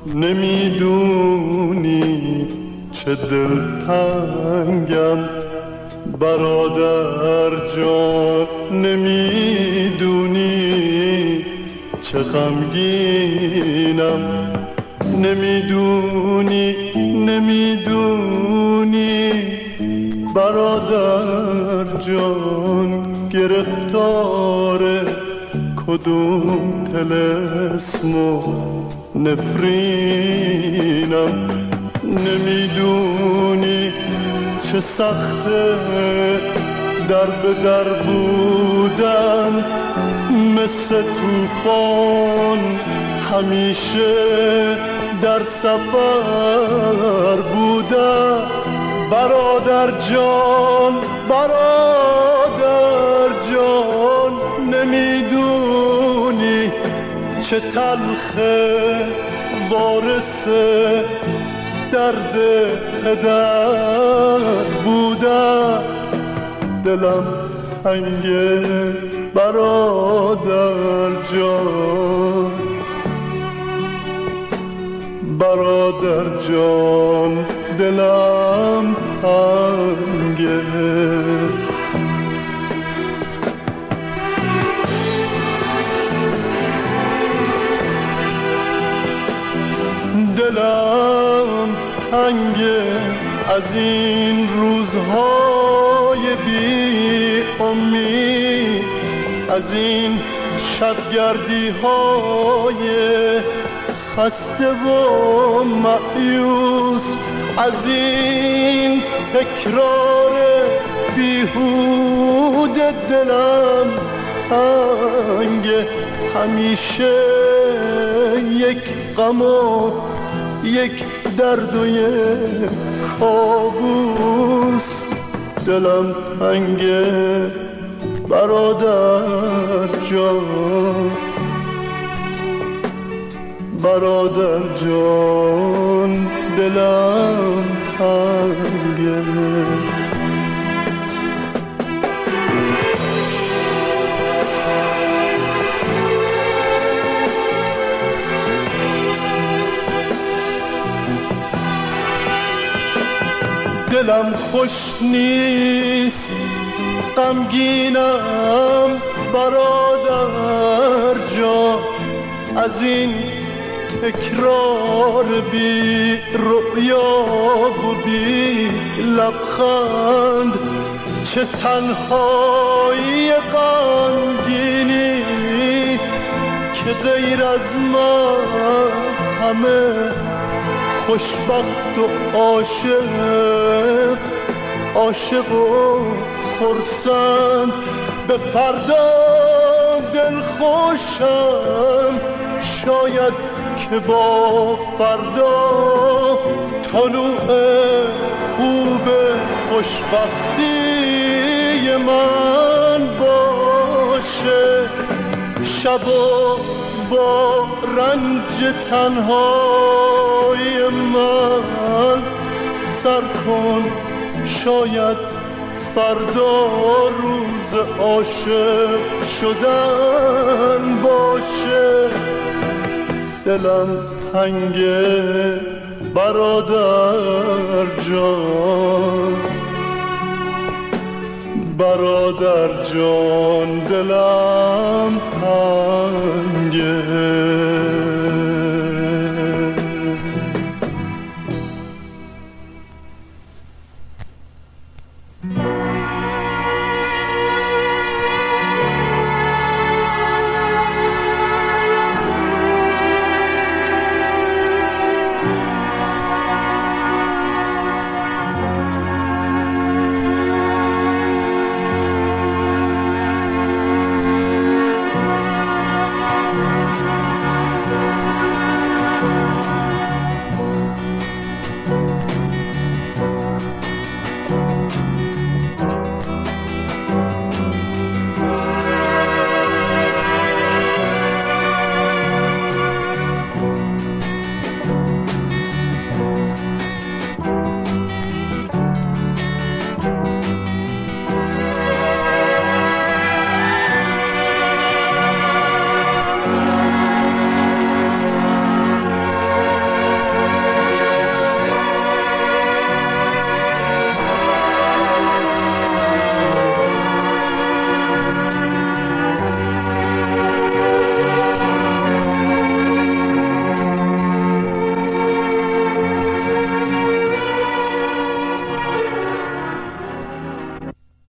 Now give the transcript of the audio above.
نمیدونی چه دلتنگم برادر جان، نمیدونی چه غمگینم، نمیدونی برادر جان گرفتار کدوم طلسم و نفرینم، نمیدونی چه سخته در به در بودن، مثل طوفان همیشه در سفر بودن. برادر جان نمیدونی چه تلخه وارث درد پدر بودن. دلم تنگه برادر جان، دلم تنگه. دلم تنگه از این روزهای بی امید، از این شبگردی های خسته و مایوس، از این تکرار بیهوده. دلم تنگه همیشه یک غم و یک درد و یک کابوس. دلم تنگه برادر جان، دلم تنگه. دلم خوش نیست، غمگینم برادر جان، از این تکرار بی رؤیا و بی لبخند. چه تنهایی غمگینی که غیر از من همه خوشبخت و عاشق و خرسند. به فردا دلخوشم، شاید که با فردا طلوع خوب خوشبختی من باشه. شب و با رنج تنهای من سر کن، شاید فردا روز عاشق شدن باشه. دلم تنگه برادر جان، دلم تنگه.